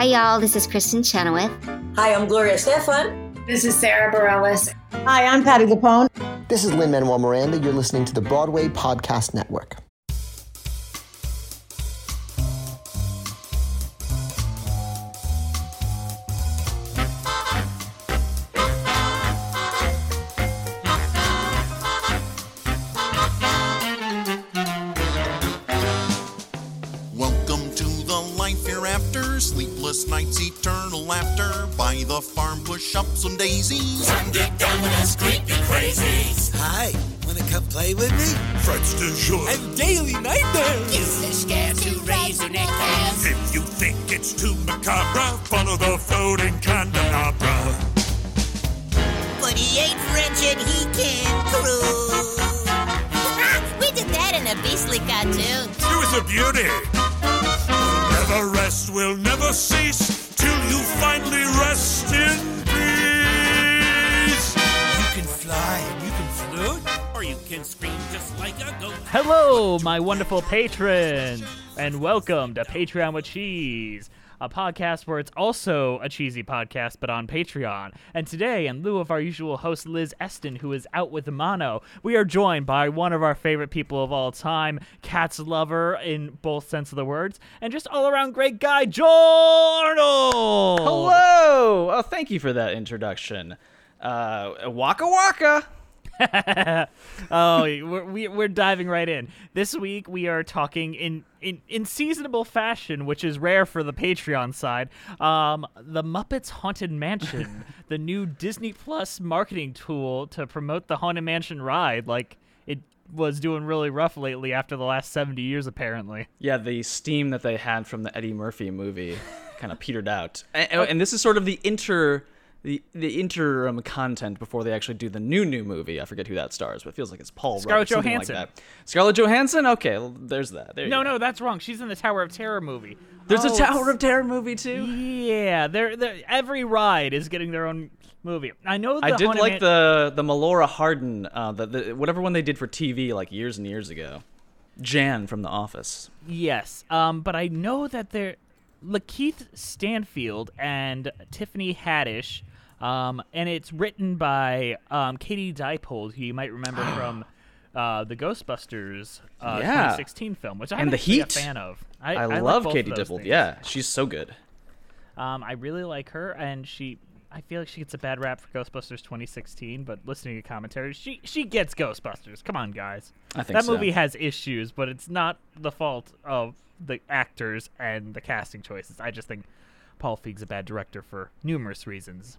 Hi, y'all. This is Kristen Chenoweth. Hi, I'm Gloria Stefan. This is Sarah Bareilles. Hi, I'm Patti LuPone. This is Lin-Manuel Miranda. You're listening to the Broadway Podcast Network. Sleepless nights, eternal laughter by the farm, push up some daisies. Some Dick Dominus, creepy crazies. Hi, wanna come play with me? Fred's de jour. And daily nightmares. Use the scare to raise your neck hairs. If you think it's too macabre, follow the floating candelabra. But he ain't French and he can cruise. We did that in a beastly cartoon. It was a beauty. Never rest will never cease till you finally rest in peace. You can fly and you can float, or you can scream just like a goat. Hello, my wonderful patrons, and welcome to Patreon with Cheese, a podcast where it's also a cheesy podcast, but on Patreon. And today, in lieu of our usual host, Liz Eston, who is out with mono, we are joined by one of our favorite people of all time, Cats lover in both sense of the words, and just all-around great guy, Joel Arnold! Hello! Oh, thank you for that introduction. Waka waka! Oh, we're diving right in. This week we are talking in seasonable fashion, which is rare for the Patreon side. The Muppets Haunted Mansion, the new Disney Plus marketing tool to promote the Haunted Mansion ride. Like, it was doing really rough lately after the last 70 years, apparently. Yeah, the steam that they had from the Eddie Murphy movie kind of petered out. And this is sort of the interim content before they actually do the new movie. I forget who that stars, but it feels like it's Paul Rudd. Scarlett Johansson. Like that. Scarlett Johansson? Okay, well, there's that. There you go. No, that's wrong. She's in the Tower of Terror movie. There's a Tower of Terror movie, too? Yeah, every ride is getting their own movie. I know. I did like the Melora Hardin, whatever one they did for TV like years and years ago. Jan from The Office. Yes, but I know that Lakeith Stanfield and Tiffany Haddish. And it's written by Katie Dippold, who you might remember from the Ghostbusters 2016 film, which I'm actually a fan of. I love Katie Dippold. Yeah, she's so good. I really like her, and I feel like she gets a bad rap for Ghostbusters 2016, but listening to commentaries, she gets Ghostbusters. Come on, guys. I think that movie has issues, but it's not the fault of the actors and the casting choices. I just think Paul Feig's a bad director for numerous reasons.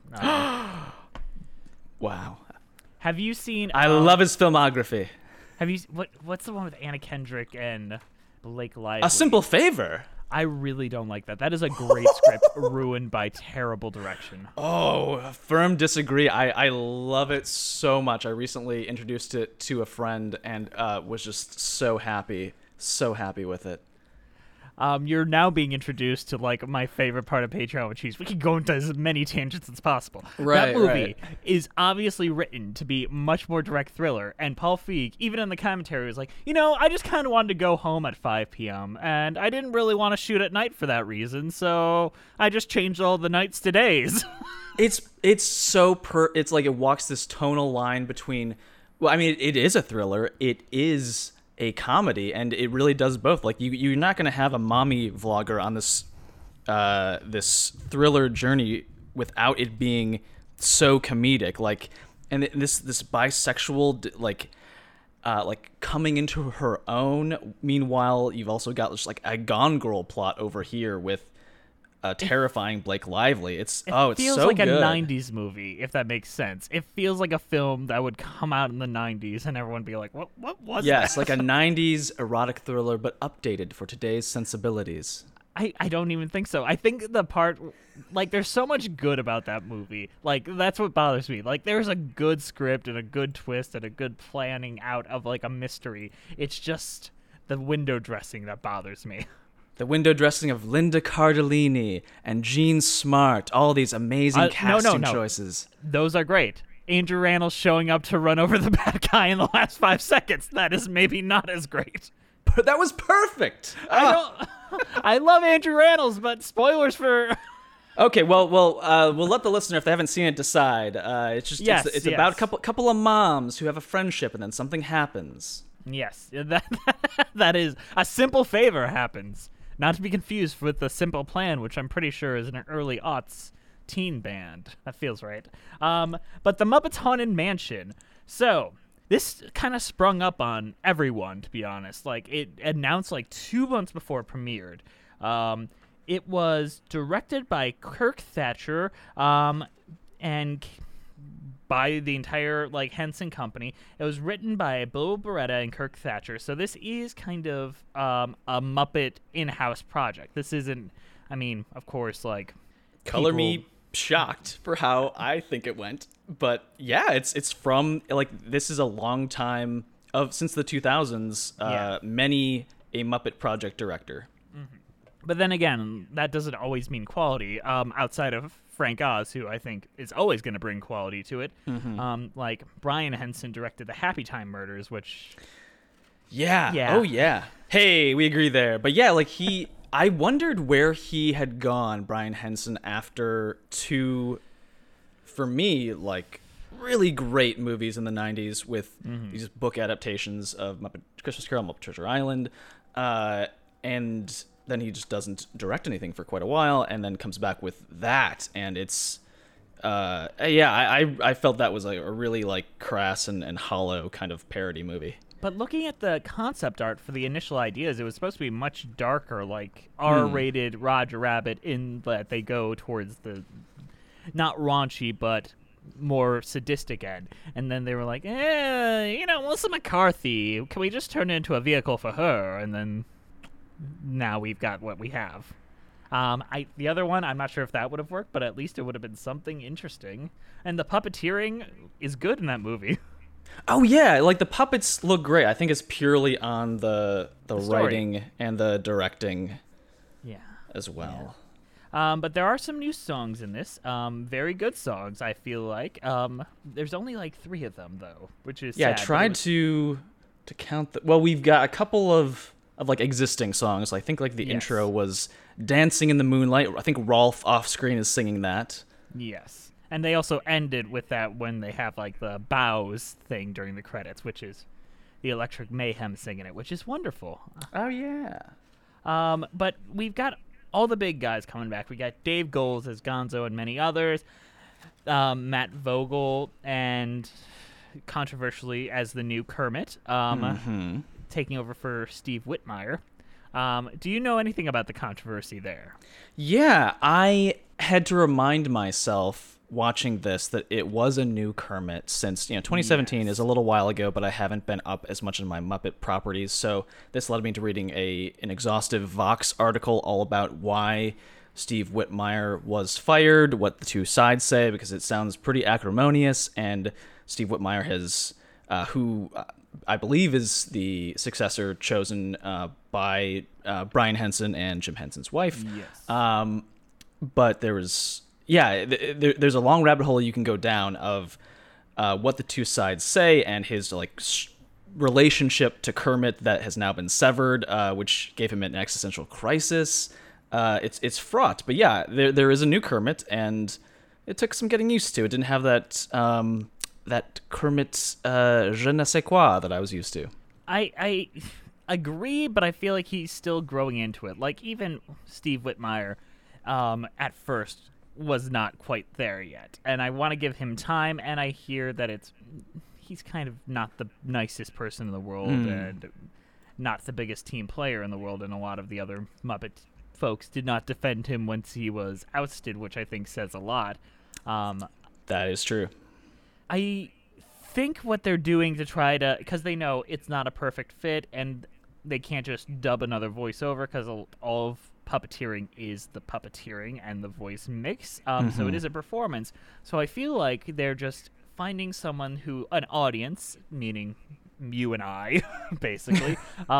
Wow. Have you seen... I love his filmography. Have you... What's the one with Anna Kendrick and Blake Lively? A Simple Favor. I really don't like that. That is a great script ruined by terrible direction. Oh, firm disagree. I love it so much. I recently introduced it to a friend and was just so happy with it. You're now being introduced to like my favorite part of Patreon with Cheese. We can go into as many tangents as possible. Right, that movie is obviously written to be much more direct thriller, and Paul Feig, even in the commentary, was like, I just kind of wanted to go home at 5 p.m. and I didn't really want to shoot at night for that reason, so I just changed all the nights to days. It's so it's like it walks this tonal line between. Well, I mean, it is a thriller. It is a comedy, and it really does both. Like you're not going to have a mommy vlogger on this this thriller journey without it being so comedic. Like, and this bisexual like coming into her own. Meanwhile, you've also got just like a Gone Girl plot over here with a terrifying Blake Lively. It feels so like good. A 90s movie, if that makes sense. It feels like a film that would come out in the 90s and everyone would be like, what was that? Yes, like a 90s erotic thriller, but updated for today's sensibilities. I don't even think so. I think the part, like, there's so much good about that movie. Like, that's what bothers me. Like, there's a good script and a good twist and a good planning out of, like, a mystery. It's just the window dressing that bothers me. The window dressing of Linda Cardellini and Jean Smart, all these amazing casting choices. Those are great. Andrew Rannells showing up to run over the bad guy in the last 5 seconds. That is maybe not as great. That was perfect. I love Andrew Rannells, but spoilers for. Okay, well, we'll let the listener, if they haven't seen it, decide. It's just it's about a couple of moms who have a friendship, and then something happens. Yes, that is a simple favor happens. Not to be confused with the Simple Plan, which I'm pretty sure is an early aughts teen band. That feels right. But the Muppets Haunted Mansion. So this kind of sprung up on everyone, to be honest. Like, it announced like 2 months before it premiered. It was directed by Kirk Thatcher, and by the entire like Henson Company. It was written by Bill Beretta and Kirk Thatcher. So this is kind of a Muppet in-house project. This isn't, I mean, of course, like Color me shocked for how I think it went, but yeah, it's from like this is a long time since the 2000s. Many a Muppet project director. But then again, that doesn't always mean quality. Outside of Frank Oz, who I think is always going to bring quality to it. Like Brian Henson directed the Happy Time Murders, which... Yeah. Oh, yeah. Hey, we agree there. But yeah, like I wondered where he had gone, Brian Henson, after 2, for me, like, really great movies in the 90s with these book adaptations of Muppet Christmas Carol, Muppet Treasure Island, and then he just doesn't direct anything for quite a while, and then comes back with that, and it's I felt that was a really like crass and hollow kind of parody movie. But looking at the concept art for the initial ideas, it was supposed to be much darker, like R-rated Roger Rabbit, in that they go towards the not raunchy but more sadistic end. And then they were like, Melissa McCarthy, can we just turn it into a vehicle for her? And then now we've got what we have. The other one, I'm not sure if that would have worked, but at least it would have been something interesting. And the puppeteering is good in that movie. Oh yeah, like the puppets look great. I think it's purely on the writing and the directing, as well. Yeah. But there are some new songs in this. Very good songs, I feel like. There's only like 3 of them though, which is sad. I tried to count. Well, we've got a couple of like existing songs. I think like the intro was "Dancing in the Moonlight." I think Rolf off screen is singing that. Yes. And they also ended with that when they have like the bows thing during the credits, which is the Electric Mayhem singing it, which is wonderful. Oh yeah. But we've got all the big guys coming back. We got Dave Goelz as Gonzo and many others. Matt Vogel and controversially as the new Kermit, taking over for Steve Whitmire. Do you know anything about the controversy there? Yeah, I had to remind myself watching this that it was a new Kermit since 2017 is a little while ago, but I haven't been up as much in my Muppet properties, so this led me to reading an exhaustive Vox article all about why Steve Whitmire was fired, what the two sides say, because it sounds pretty acrimonious, and Steve Whitmire has who I believe is the successor chosen by Brian Henson and Jim Henson's wife. Yes. But there was there's a long rabbit hole you can go down of what the two sides say and his like relationship to Kermit that has now been severed, which gave him an existential crisis. It's fraught, but yeah, there is a new Kermit, and it took some getting used to. It didn't have that that Kermit je ne sais quoi that I was used to. I agree, but I feel like he's still growing into it. Like even Steve Whitmire, at first was not quite there yet, and I want to give him time. And I hear that he's kind of not the nicest person in the world, and not the biggest team player in the world. And a lot of the other Muppet folks did not defend him once he was ousted, which I think says a lot. That is true. I think what they're doing to try to, because they know it's not a perfect fit, and they can't just dub another voiceover because all of puppeteering is the puppeteering and the voice mix. So it is a performance. So I feel like they're just finding someone who, an audience, meaning you and I, basically,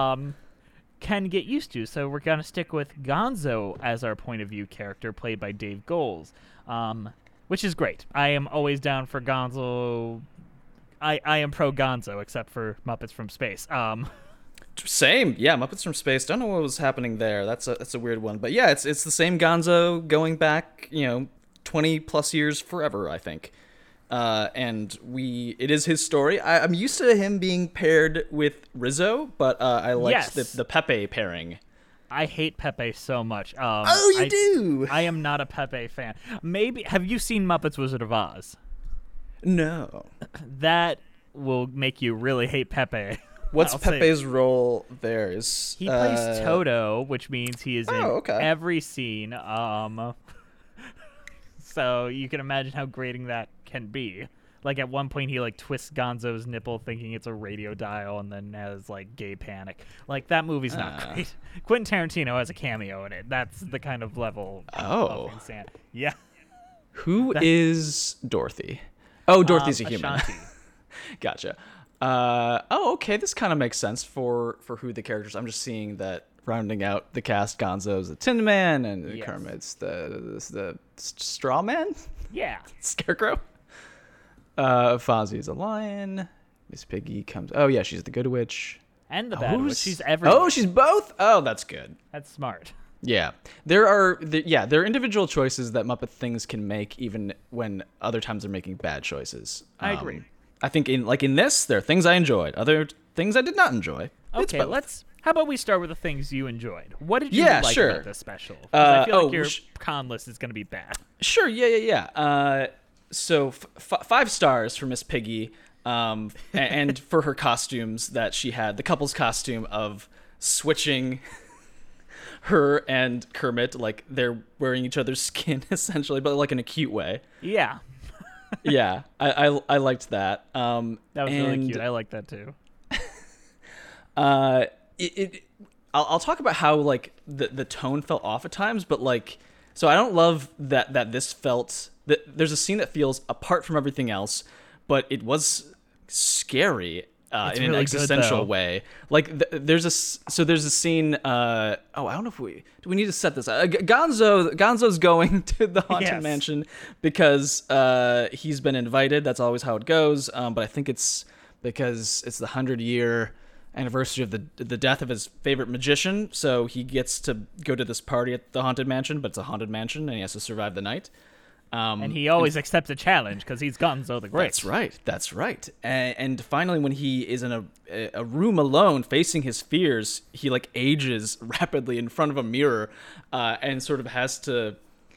can get used to. So we're going to stick with Gonzo as our point of view character, played by Dave Goelz, which is great. I am always down for Gonzo. I am pro Gonzo, except for Muppets from Space. Same, yeah. Muppets from Space. Don't know what was happening there. That's a weird one, but yeah, it's the same Gonzo going back, 20 plus years forever, I think. And it is his story. I'm used to him being paired with Rizzo, but I like the Pepe pairing. I hate Pepe so much. You do? I am not a Pepe fan. Maybe have you seen Muppets Wizard of Oz? No. That will make you really hate Pepe. What's Pepe's role there? He plays Toto, which means he is in every scene. So you can imagine how grating that can be. Like at one point he like twists Gonzo's nipple thinking it's a radio dial and then has like gay panic. Like that movie's not great. Quentin Tarantino has a cameo in it. That's the kind of level of insanity. Yeah. Who is Dorothy? Oh, Dorothy's a human. Ashanti. Gotcha. Okay, this kind of makes sense for who the characters. I'm just seeing that rounding out the cast, Gonzo's the Tin Man and Kermit's the Straw Man? Yeah. Scarecrow. Fozzie's a lion. Miss Piggy comes. Oh yeah, she's the Good Witch. And the Bad Witch. She's everywhere. Oh, she's both? Oh, that's good. That's smart. Yeah. There are individual choices that Muppet Things can make even when other times they're making bad choices. I agree. I think in this, there are things I enjoyed. Other things I did not enjoy. Okay, how about we start with the things you enjoyed? What did you like about this special? I feel like your con list is going to be bad. Sure, yeah. So 5 stars for Miss Piggy, and for her costumes that she had. The couple's costume of switching her and Kermit, like they're wearing each other's skin essentially, but like in a cute way. Yeah. Yeah, I liked that. That was really cute. I like that too. I'll talk about how like the tone felt off at times, but like, so I don't love that this felt that there's a scene that feels apart from everything else, but it was scary in really an existential good, way. Like there's a scene. I don't know if we need to set this. Gonzo's going to the Haunted Mansion because he's been invited. That's always how it goes. But I think it's because it's the 100-year anniversary of the death of his favorite magician. So he gets to go to this party at the Haunted Mansion, but it's a haunted mansion, and he has to survive the night. And he always accepts a challenge because he's Gonzo the Great. That's right. And finally, when he is in a room alone facing his fears, he like ages rapidly in front of a mirror, and sort of has to,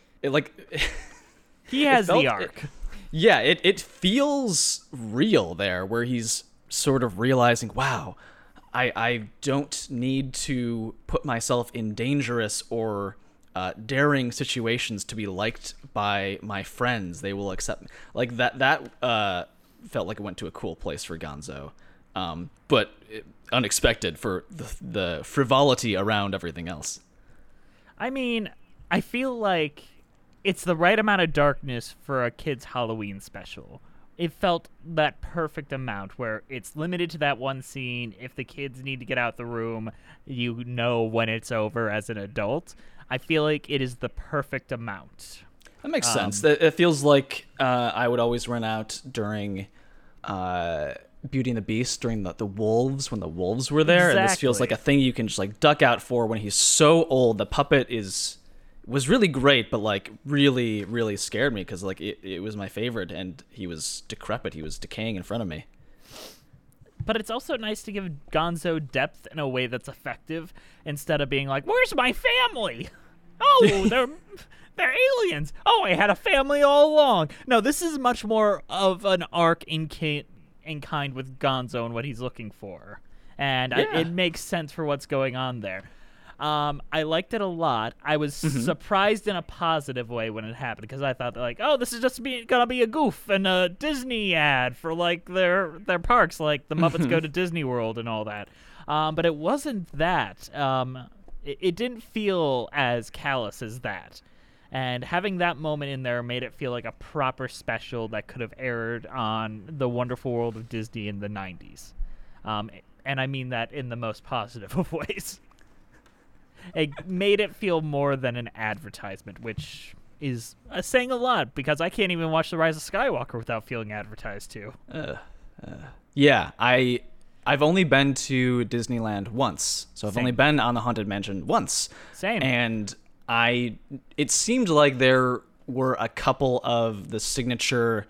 he has the arc. It feels real there, where he's sort of realizing, wow, I don't need to put myself in dangerous or daring situations to be liked by my friends. They will accept me. Like that felt like it went to a cool place for Gonzo, but unexpected for the frivolity around everything else. I mean, I feel like it's the right amount of darkness for a kid's Halloween special. It felt that perfect amount where it's limited to that one scene. If the kids need to get out the room, you know when it's over as an adult. I feel like it is the perfect amount. That makes sense. It feels like I would always run out during Beauty and the Beast, during the wolves, when the wolves were there. Exactly. And this feels like a thing you can just like duck out for when he's so old. The puppet was really great, but like really, really scared me because like it was my favorite and he was decrepit. He was decaying in front of me. But it's also nice to give Gonzo depth in a way that's effective instead of being like, where's my family? Oh, they're aliens. Oh, I had a family all along. No, this is much more of an arc in kind with Gonzo and what he's looking for. And it makes sense for what's going on there. I liked it a lot. I was surprised in a positive way when it happened because I thought like, oh, this is just gonna be a goof and a Disney ad for like their parks, like the Muppets Go to Disney World and all that. But it wasn't that. It didn't feel as callous as that. And having that moment in there made it feel like a proper special that could have aired on The Wonderful World of Disney in the 90s. And I mean that in the most positive of ways. It made it feel more than an advertisement, which is saying a lot because I can't even watch The Rise of Skywalker without feeling advertised to. Yeah, I I've only been to Disneyland once, so I've only been on the Haunted Mansion once. Same. And it seemed like there were a couple of the signature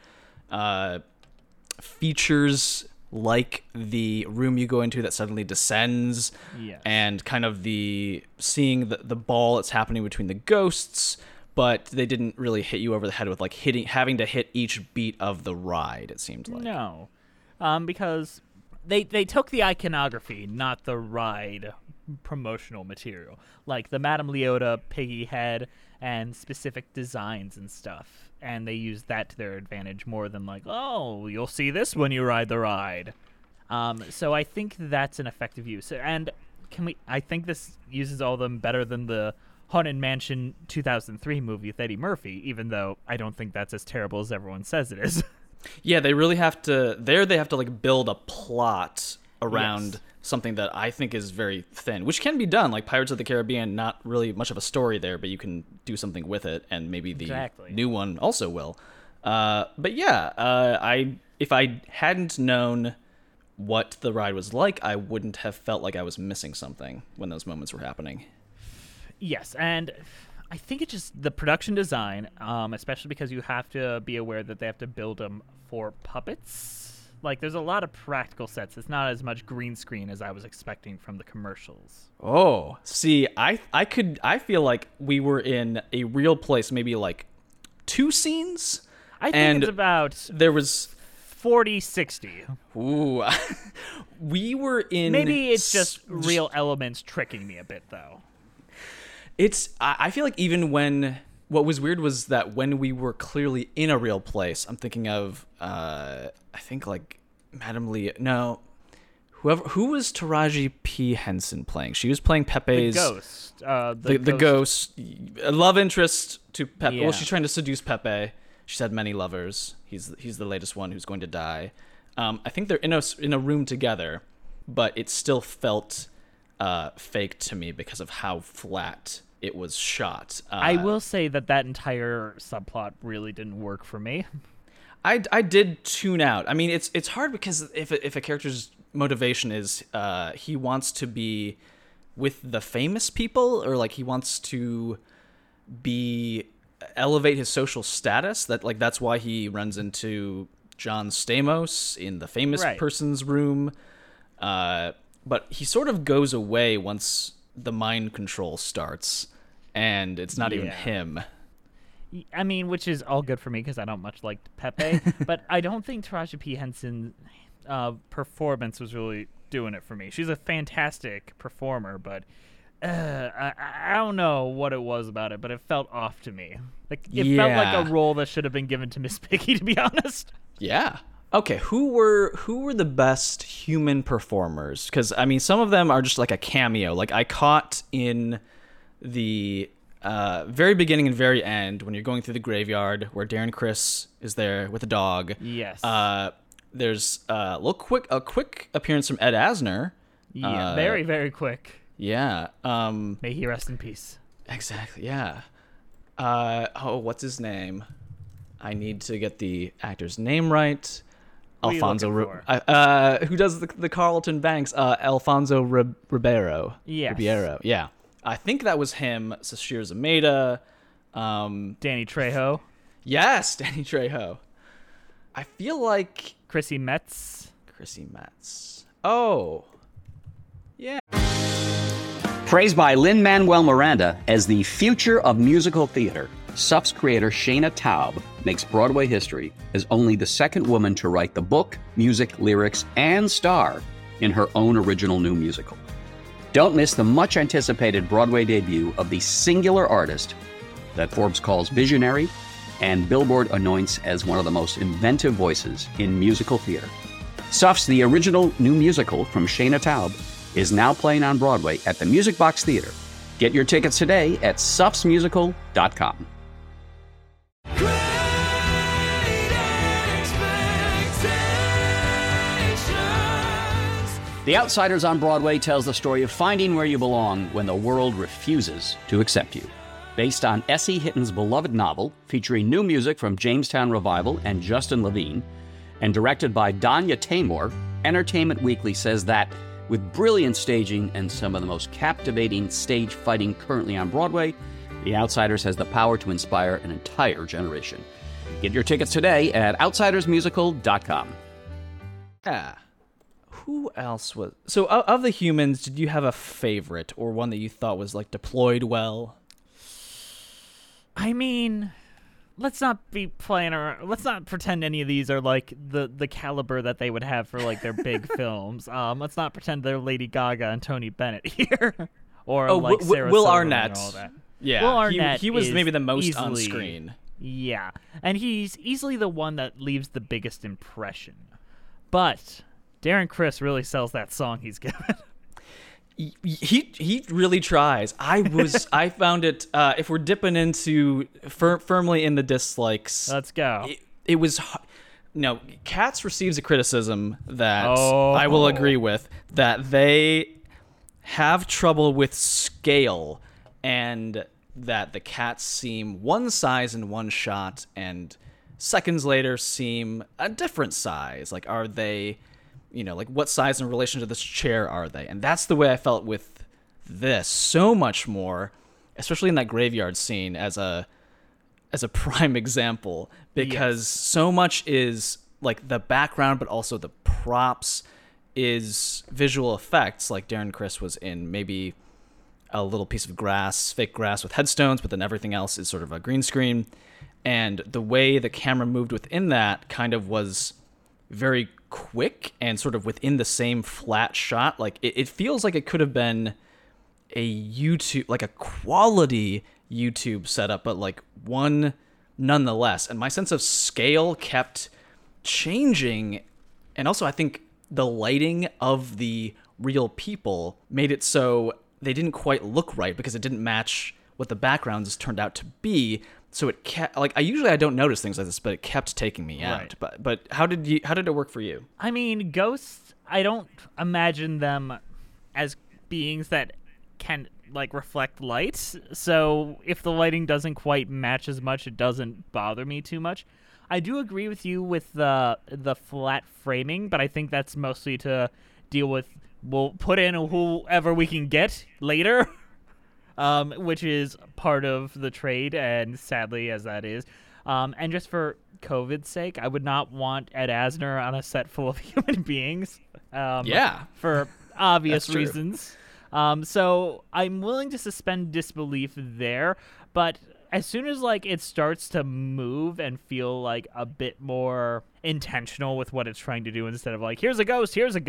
features, like the room you go into that suddenly descends, and kind of seeing the ball that's happening between the ghosts, but they didn't really hit you over the head with like having to hit each beat of the ride, it seemed like. No, because they took the iconography, not the ride promotional material, like the Madame Leota piggy head and specific designs and stuff, and they used that to their advantage more than like, oh, you'll see this when you ride the ride. So I think that's an effective use, and I think this uses all of them better than the Haunted Mansion 2003 movie with Eddie Murphy, even though I don't think that's as terrible as everyone says it is. Yeah, they really have to. They have to like build a plot around something that I think is very thin, which can be done. Like Pirates of the Caribbean, not really much of a story there, but you can do something with it, and maybe the new one also will. But yeah, if I hadn't known what the ride was like, I wouldn't have felt like I was missing something when those moments were happening. Yes, and I think it's just the production design, especially because you have to be aware that they have to build them for puppets. Like, there's a lot of practical sets. It's not as much green screen as I was expecting from the commercials. Oh, see, I feel like we were in a real place, maybe like 2 scenes. I think it's about there was 40, 60. Ooh, we were in. Maybe it's just real elements tricking me a bit, though. I feel like even when, what was weird was that when we were clearly in a real place, I'm thinking of, I think like Madame Lee, no, who was Taraji P. Henson playing? She was playing Pepe's... The ghost. A love interest to Pepe. Yeah. Well, she's trying to seduce Pepe. She's had many lovers. He's the latest one who's going to die. I think they're in a room together, but it still felt fake to me because of how flat it was shot. I will say that entire subplot really didn't work for me. I did tune out. I mean, it's hard because if a character's motivation is he wants to be with the famous people, or like he wants to elevate his social status, that's why he runs into John Stamos in the famous person's room. But he sort of goes away once the mind control starts, and it's not even him. I mean, which is all good for me because I don't much like Pepe, but I don't think Taraji P. Henson's performance was really doing it for me. She's a fantastic performer, but I don't know what it was about it, but it felt off to me. Like it felt like a role that should have been given to Miss Piggy, to be honest. Yeah. Okay, who were the best human performers? Because I mean, some of them are just like a cameo. Like I caught in the very beginning and very end when you're going through the graveyard where Darren Criss is there with a dog. Yes. There's a quick appearance from Ed Asner. Yeah, very, very quick. Yeah. May he rest in peace. Exactly. Yeah. What's his name? I need to get the actor's name right. Alfonso, who does the Carlton Banks? Alfonso Ribeiro. Yes. Ribeiro. Yeah. I think that was him. Sashir Zameda. Danny Trejo. Yes, Danny Trejo. I feel like Chrissy Metz. Oh. Yeah. Praised by Lin-Manuel Miranda as the future of musical theater, SUF's creator Shayna Taub makes Broadway history as only the second woman to write the book, music, lyrics, and star in her own original new musical. Don't miss the much-anticipated Broadway debut of the singular artist that Forbes calls visionary and Billboard anoints as one of the most inventive voices in musical theater. SUF's The Original New Musical from Shayna Taub is now playing on Broadway at the Music Box Theater. Get your tickets today at sufsmusical.com. The Outsiders on Broadway tells the story of finding where you belong when the world refuses to accept you. Based on S.E. Hitton's beloved novel, featuring new music from Jamestown Revival and Justin Levine, and directed by Danya Taymor, Entertainment Weekly says that with brilliant staging and some of the most captivating stage fighting currently on Broadway, The Outsiders has the power to inspire an entire generation. Get your tickets today at outsidersmusical.com. Yeah. Who else was... So, of the humans, did you have a favorite or one that you thought was, like, deployed well? I mean, let's not be playing around. Let's not pretend any of these are, like, the caliber that they would have for, like, their big films. Let's not pretend they're Lady Gaga and Tony Bennett here. Or, like, Sarah Will Silverman Arnett. and all that. Yeah, Will Arnett he was maybe the most easily, on screen. Yeah, and he's easily the one that leaves the biggest impression. But Darren Criss really sells that song he's given. He really tries. I found it. If we're dipping into firmly in the dislikes, let's go. It was. No, Cats receives a criticism that I will agree with, that they have trouble with scale, and that the cats seem one size in one shot, and seconds later seem a different size. Like, are they, like what size in relation to this chair are they? And that's the way I felt with this, so much more, especially in that graveyard scene as a prime example, because so much is like the background, but also the props is visual effects. Like Darren Criss was in maybe a little piece of grass, fake grass with headstones, but then everything else is sort of a green screen. And the way the camera moved within that kind of was very quick and sort of within the same flat shot. Like it feels like it could have been a YouTube, like a quality YouTube setup, but like one nonetheless. And my sense of scale kept changing. And also I think the lighting of the real people made it so they didn't quite look right because it didn't match what the backgrounds turned out to be. So it kept, like, I don't notice things like this, but it kept taking me out. But how did it work for you? I mean, ghosts, I don't imagine them as beings that can like reflect light. So if the lighting doesn't quite match as much, it doesn't bother me too much. I do agree with you with the flat framing, but I think that's mostly to deal with, we'll put in whoever we can get later, which is part of the trade, and sadly as that is. And just for COVID's sake, I would not want Ed Asner on a set full of human beings. For obvious reasons. So I'm willing to suspend disbelief there, but as soon as like it starts to move and feel like a bit more intentional with what it's trying to do, instead of like, here's a ghost,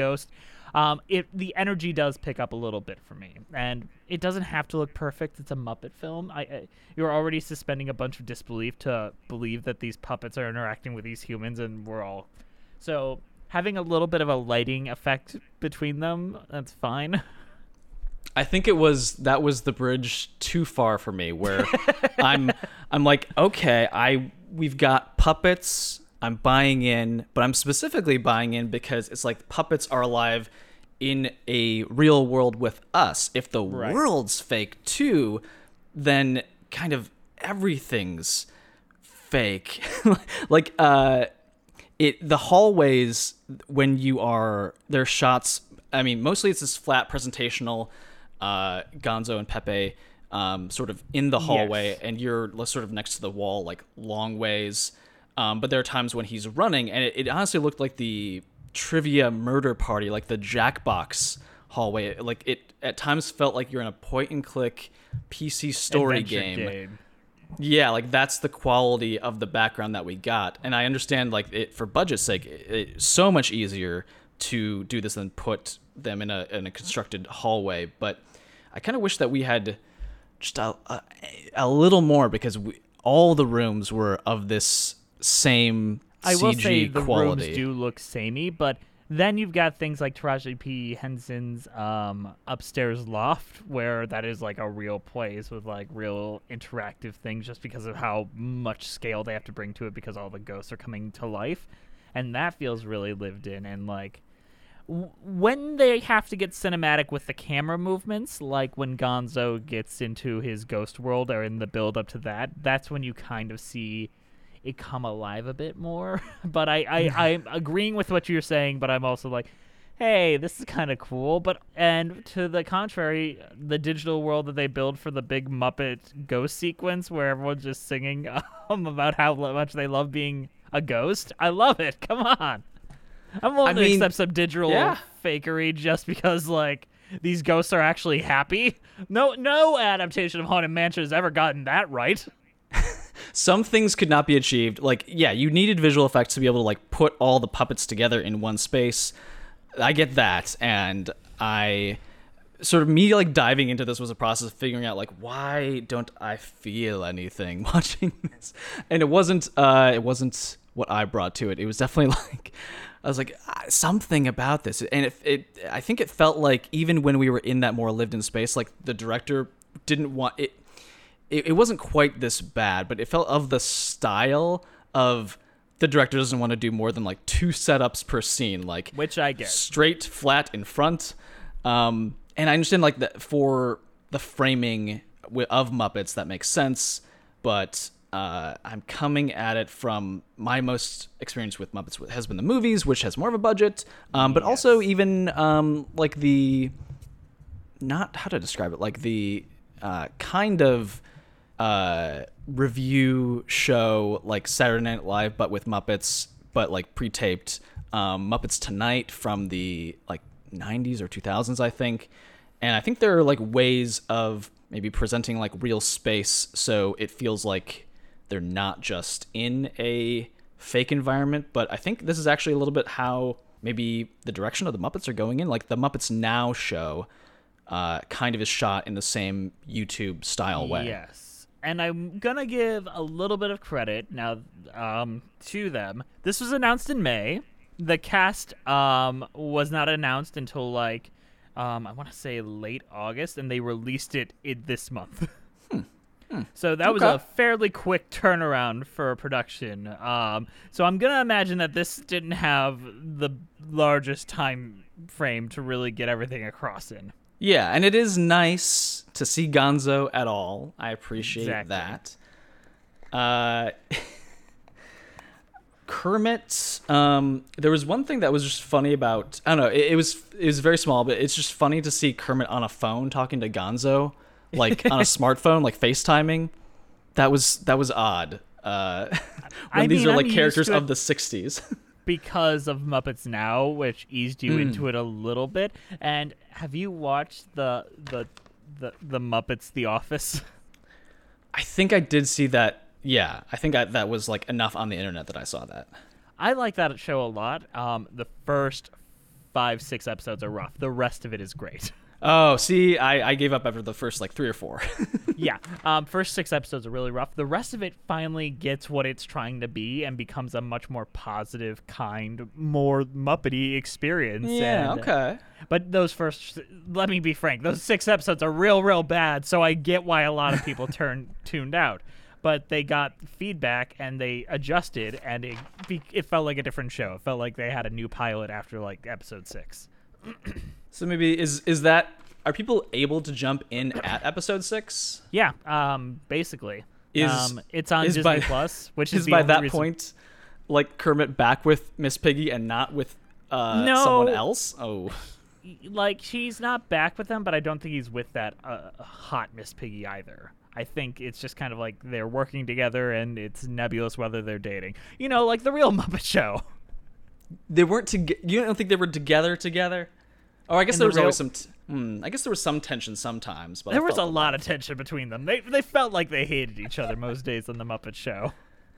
the energy does pick up a little bit for me. And it doesn't have to look perfect. It's a Muppet film. You're already suspending a bunch of disbelief to believe that these puppets are interacting with these humans, and we're all... So having a little bit of a lighting effect between them, that's fine. I think that was the bridge too far for me, where I'm like, okay, we've got puppets, I'm buying in, but I'm specifically buying in because it's like puppets are alive in a real world with us. If the world's fake too, then kind of everything's fake. Like the hallways, when there's shots, I mean, mostly it's this flat presentational Gonzo and Pepe sort of in the hallway, and you're sort of next to the wall, like long ways. But there are times when he's running, and it honestly looked like the trivia murder party, like the Jackbox hallway. Like it at times felt like you're in a point-and-click PC story game. Yeah, like that's the quality of the background that we got. And I understand, like, for budget's sake, it's so much easier to do this than put them in a constructed hallway. But I kind of wish that we had just a little more, because all the rooms were of this same CG I will say the quality. rooms do look samey, but then you've got things like Taraji P. Henson's upstairs loft, where that is like a real place with like real interactive things, just because of how much scale they have to bring to it, because all the ghosts are coming to life, and that feels really lived in. And like when they have to get cinematic with the camera movements, like when Gonzo gets into his ghost world, or in the build up to that, that's when you kind of see it come alive a bit more. But I'm agreeing with what you're saying, but I'm also like, hey, this is kind of cool. And to the contrary, the digital world that they build for the big Muppet ghost sequence where everyone's just singing about how much they love being a ghost, I love it. Come on. I'm willing to accept some digital fakery just because, like, these ghosts are actually happy. No adaptation of Haunted Mansion has ever gotten that right. Some things could not be achieved. Like, yeah, you needed visual effects to be able to, like, put all the puppets together in one space. I get that, and I sort of me like diving into this was a process of figuring out like why don't I feel anything watching this, and it wasn't what I brought to it. It was definitely like I was like something about this, and it I think it felt like even when we were in that more lived in space, like the director didn't want it. It wasn't quite this bad, but it felt of the style of. The director doesn't want to do more than like 2 setups per scene, like which I get straight flat in front. And I understand like that for the framing of Muppets that makes sense, but I'm coming at it from my most experience with Muppets has been the movies, which has more of a budget, but also even like the not how to describe it, like the kind of review show like Saturday Night Live but with Muppets, but like pre-taped Muppets Tonight from the like 90s or 2000s, I think. And I think there are like ways of maybe presenting like real space so it feels like they're not just in a fake environment, but I think this is actually a little bit how maybe the direction of the Muppets are going in. Like the Muppets Now show kind of is shot in the same YouTube style way. Yes. And I'm going to give a little bit of credit now to them. This was announced in May. The cast was not announced until, like, I want to say late August, and they released it this month. So that was a fairly quick turnaround for production. So I'm going to imagine that this didn't have the largest time frame to really get everything across in. Yeah, and it is nice to see Gonzo at all. I appreciate that. Kermit, there was one thing that was just funny about, I don't know, it was very small, but it's just funny to see Kermit on a phone talking to Gonzo, like on a smartphone, like FaceTiming. That was odd. These are like characters of the 60s. Because of Muppets Now, which eased you into it a little bit. And have you watched the Muppets The Office? I think I did see that. Yeah, I think that was like enough on the internet that I saw that. I like that show a lot. The first 5-6 episodes are rough. The rest of it is great. Oh, see, I gave up after the first like 3 or 4. Yeah, first 6 episodes are really rough. The rest of it finally gets what it's trying to be and becomes a much more positive, kind, more Muppety experience. Yeah, okay. But those first, let me be frank, those 6 episodes are real bad, so I get why a lot of people tuned out. But they got feedback and they adjusted, and it felt like a different show. It felt like they had a new pilot after like episode 6. So maybe is that, are people able to jump in at episode 6? Yeah, basically. It's on Disney Plus, which is the by only that reason. point like Kermit back with Miss Piggy and not with someone else? Oh. Like she's not back with them, but I don't think he's with that hot Miss Piggy either. I think it's just kind of like they're working together and it's nebulous whether they're dating. You know, like the real Muppet Show. They weren't together. You don't think they were together? Oh, I guess there was always some. I guess there was some tension sometimes, but there was a lot of tension between them. They felt like they hated each other most days on the Muppet Show.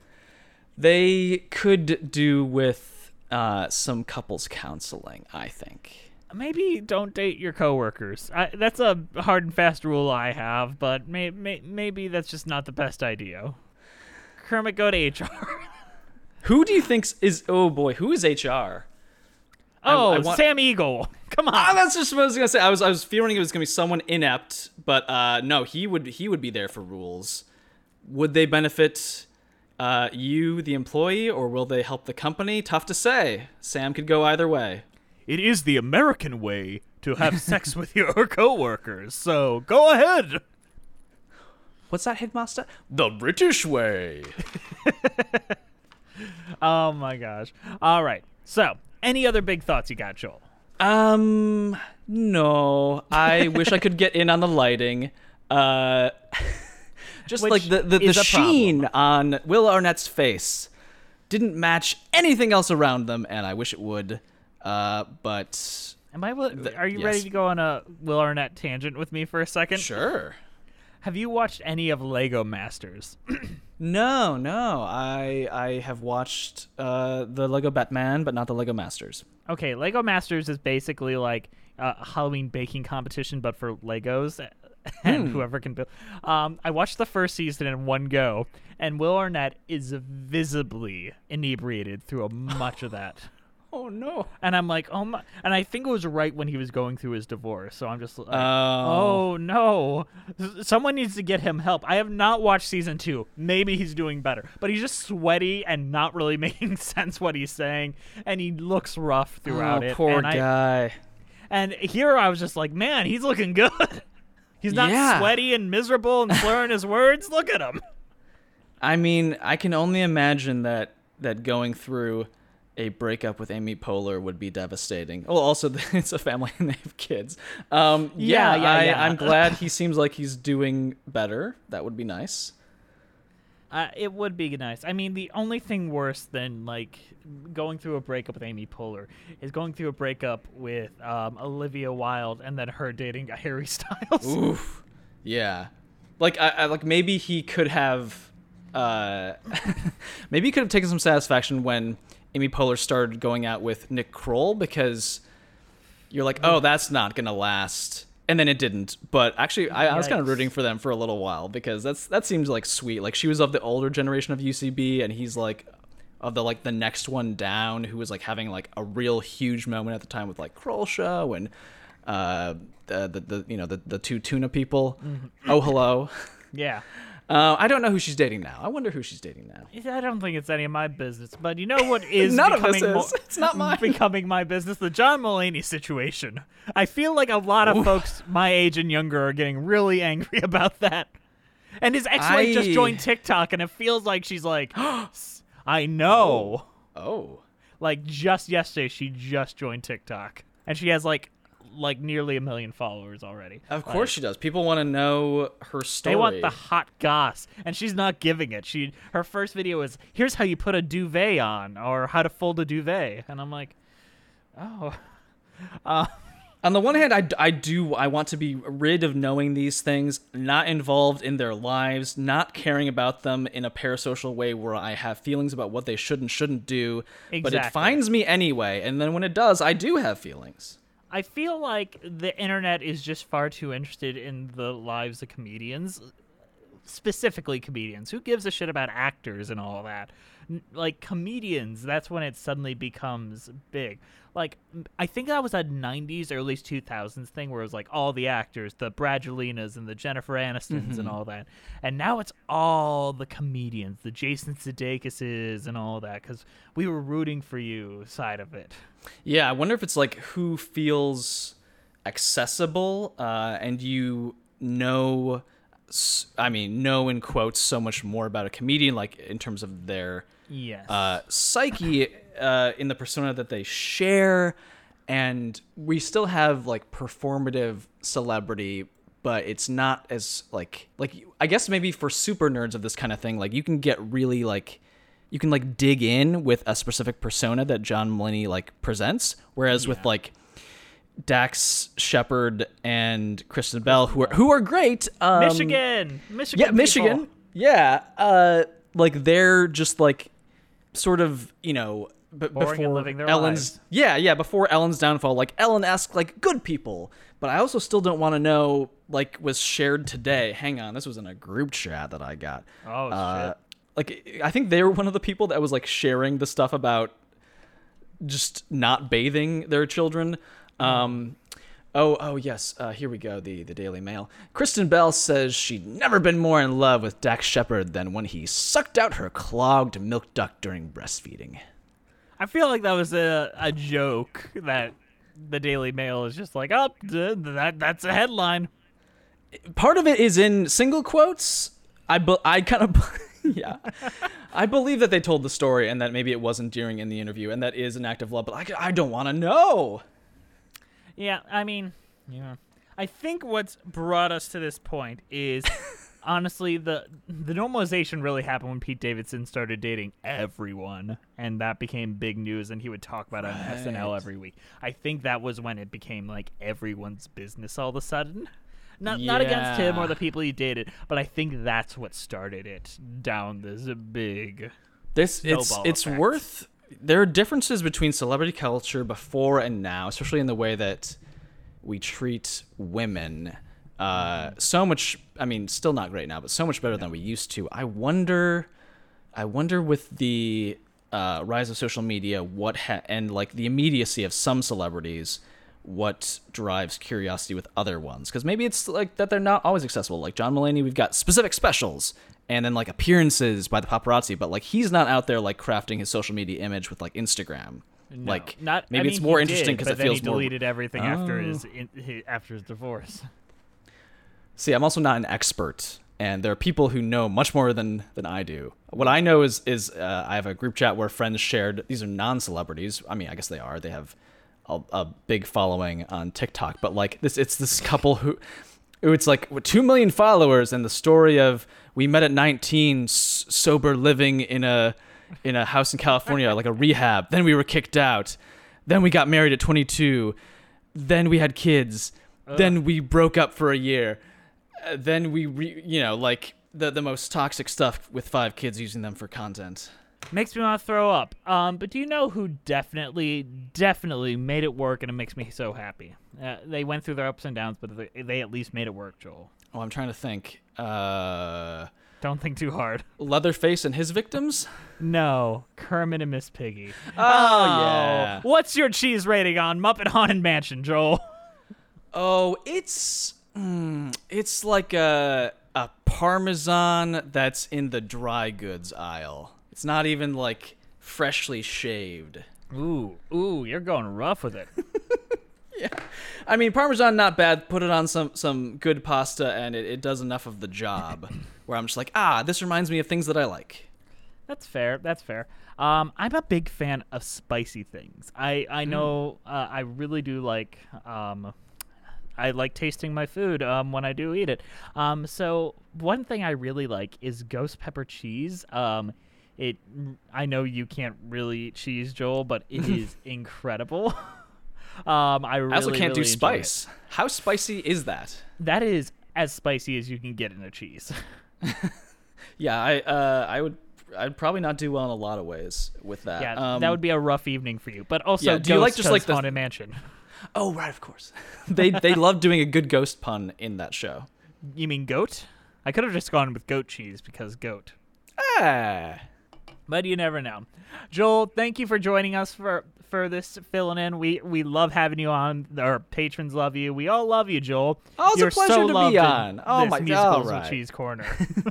They could do with some couples counseling, I think. Maybe don't date your coworkers. That's a hard and fast rule I have, but maybe that's just not the best idea. Kermit, go to HR. Who do you think is? Oh boy, who is HR? Oh, Sam Eagle. Come on. That's just what I was gonna say. I was fearing it was gonna be someone inept, but no, he would be there for rules. Would they benefit you, the employee, or will they help the company? Tough to say. Sam could go either way. It is the American way to have sex with your coworkers, so go ahead. What's that, Headmaster? The British way. Oh my gosh. All right. So, any other big thoughts you got, Joel? No. I wish I could get in on the lighting. Just Which like the is a sheen problem. on Will Arnett's face didn't match anything else around them, and I wish it would. But Are you yes. ready to go on a Will Arnett tangent with me for a second? sure. Have you watched any of Lego Masters? No. I have watched the Lego Batman, but not the Lego Masters. Okay, Lego Masters is basically like a Halloween baking competition, but for Legos and whoever can build. I watched the first season in one go, and Will Arnett is visibly inebriated through much of that. Oh no! And I'm like, oh my! And I think it was right when he was going through his divorce. So I'm just like, Oh. oh no! Someone needs to get him help. I have not watched season 2. Maybe he's doing better, but he's just sweaty and not really making sense what he's saying, and he looks rough throughout it. Poor and guy. And here I was just like, man, he's looking good. He's not Yeah. sweaty and miserable and slurring his words. Look at him. I mean, I can only imagine that going through a breakup with Amy Poehler would be devastating. Well, also it's a family and they have kids. Yeah. I'm glad he seems like he's doing better. That would be nice. It would be nice. I mean, the only thing worse than like going through a breakup with Amy Poehler is going through a breakup with Olivia Wilde and then her dating Harry Styles. Oof. Yeah. Like I like maybe he could have maybe he could have taken some satisfaction when Amy Poehler started going out with Nick Kroll, because you're like, oh, that's not gonna last, and then it didn't. But actually, I was kind of rooting for them for a little while, because that seems like sweet. Like she was of the older generation of UCB, and he's like of the next one down, who was like having like a real huge moment at the time with like Kroll Show and the two tuna people. Oh hello. Yeah. I don't know who she's dating now. I wonder who she's dating now. I don't think it's any of my business, but you know what is None of us becoming is. It's not mine. Becoming my business? The John Mulaney situation. I feel like a lot of folks my age and younger are getting really angry about that. And his ex-wife just joined TikTok, and it feels like she's like, I know. Oh. Like just yesterday, she just joined TikTok, and she has like nearly 1 million followers already. Of course she does. People want to know her story. They want the hot goss, and she's not giving it. Her first video is, here's how you put a duvet on, or how to fold a duvet. And I'm like, oh. On the one hand, I want to be rid of knowing these things, not involved in their lives, not caring about them in a parasocial way where I have feelings about what they should and shouldn't do. Exactly. But it finds me anyway, and then when it does, I do have feelings. I feel like the internet is just far too interested in the lives of comedians, specifically comedians. Who gives a shit about actors and all that? Like comedians, that's when it suddenly becomes big. Like, I think that was a 90s or at least 2000s thing where it was like all the actors, the Bradgelinas and the Jennifer Anistons and all that. And now it's all the comedians, the Jason Sudeikis' and all that, because we were rooting for you side of it. Yeah, I wonder if it's like who feels accessible and know in quotes so much more about a comedian, like in terms of their psyche in the persona that they share. And we still have like performative celebrity, but it's not as like I guess maybe for super nerds of this kind of thing, like you can get really like you can like dig in with a specific persona that John Mulaney like presents, whereas with like Dax Shepard and Kristen Bell, who are great. Michigan. Yeah, Michigan. Yeah. Like they're just like sort of, before and living their Ellen's lives. Before Ellen's downfall, like Ellen-esque, like good people. But I also still don't want to know like was shared today. Hang on, this was in a group chat that I got. Oh shit. Like I think they were one of the people that was like sharing the stuff about just not bathing their children. Oh yes, here we go, the Daily Mail. Kristen Bell says she'd never been more in love with Dax Shepard than when he sucked out her clogged milk duct during breastfeeding. I feel like that was a joke that the Daily Mail is just like, oh, that's a headline. Part of it is in single quotes. I kind of Yeah. I believe that they told the story and that maybe it was endearing in the interview and that is an act of love, but I don't want to know. Yeah, I mean, yeah. I think what's brought us to this point is, honestly, the normalization really happened when Pete Davidson started dating everyone, and that became big news, and he would talk about it on SNL every week. I think that was when it became, like, everyone's business all of a sudden. Not against him or the people he dated, but I think that's what started it down this big snowball it's effect. worth. There are differences between celebrity culture before and now, especially in the way that we treat women. So much. I mean, still not great now, but so much better than we used to. I wonder with the rise of social media, and like the immediacy of some celebrities, what drives curiosity with other ones, because maybe it's like that they're not always accessible. Like John Mulaney, we've got specific specials and then like appearances by the paparazzi, but like he's not out there like crafting his social media image with like Instagram. No, like maybe it's more interesting because it feels he more. deleted everything after his divorce. See, I'm also not an expert, and there are people who know much more than I do. What I know is I have a group chat where friends shared. These are non-celebrities. I mean, I guess they are. They have a big following on TikTok, but like it's this couple who it's like 2 million followers, and the story of we met at 19, sober, living in a house in California, like a rehab. Then we were kicked out. Then we got married at 22. Then we had kids. Then we broke up for a year. Then we like the most toxic stuff with 5 kids, using them for content. Makes me want to throw up. But do you know who definitely made it work, and it makes me so happy? They went through their ups and downs, but they at least made it work, Joel. Oh, I'm trying to think. Don't think too hard. Leatherface and his victims? No, Kermit and Miss Piggy. Oh, yeah. What's your cheese rating on Muppet Haunted Mansion, Joel? Oh, it's like a Parmesan that's in the dry goods aisle. It's not even like freshly shaved. Ooh, you're going rough with it. Yeah. I mean, Parmesan, not bad. Put it on some good pasta, and it does enough of the job. Where I'm just like, this reminds me of things that I like. That's fair. I'm a big fan of spicy things. I know I really do like. I like tasting my food when I do eat it. So one thing I really like is ghost pepper cheese. I know you can't really eat cheese, Joel, but it is incredible. I also can't do spice. How spicy is that? That is as spicy as you can get in a cheese. Yeah, I'd probably not do well in a lot of ways with that. Yeah, that would be a rough evening for you. But also, do you like just like the Haunted Mansion? Oh, right, of course. They love doing a good ghost pun in that show. You mean goat? I could have just gone with goat cheese because goat. But you never know. Joel, thank you for joining us for this filling in. We love having you on. Our patrons love you. We all love you, Joel. Oh, it's You're a pleasure so to loved be on. Oh my God! Right. Cheese Corner.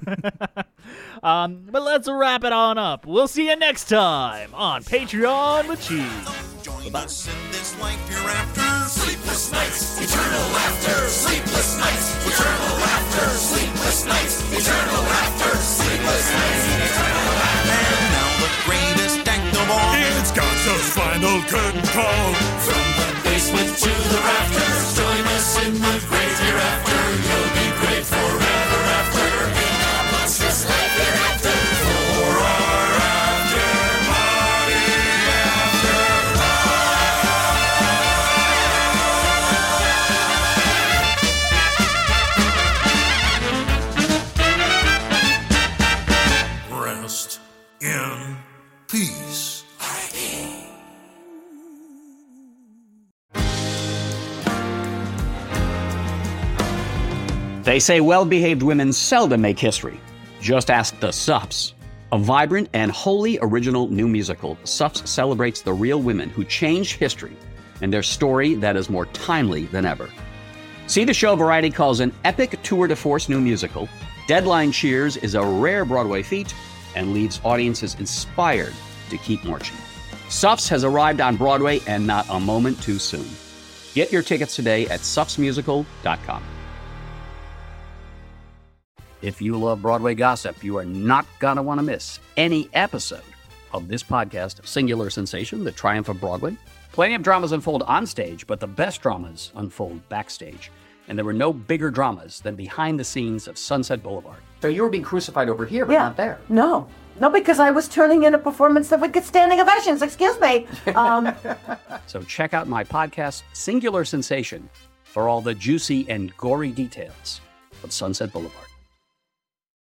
But let's wrap it on up. We'll see you next time on Patreon with Cheese. Join us in this life hereafter. Sleepless nights, eternal laughter. Sleepless nights, eternal laughter. Sleepless nights, eternal laughter. Sleepless nights, eternal laughter. And now the greatest act of all. It's Gonzo's final curtain call. From the basement to the rafters, join us in the great hereafter. You'll be great forever after. In a monstrous life hereafter. For our after party Rest in peace. They say well-behaved women seldom make history. Just ask the Suffs. A vibrant and wholly original new musical, Suffs celebrates the real women who changed history and their story that is more timely than ever. See the show Variety calls an epic tour de force new musical. Deadline cheers is a rare Broadway feat and leaves audiences inspired to keep marching. Suffs has arrived on Broadway and not a moment too soon. Get your tickets today at suffsmusical.com. If you love Broadway gossip, you are not going to want to miss any episode of this podcast, Singular Sensation, The Triumph of Broadway. Plenty of dramas unfold on stage, but the best dramas unfold backstage. And there were no bigger dramas than behind the scenes of Sunset Boulevard. So you were being crucified over here, but not there. No, because I was turning in a performance that would get standing ovations. Excuse me. So check out my podcast, Singular Sensation, for all the juicy and gory details of Sunset Boulevard.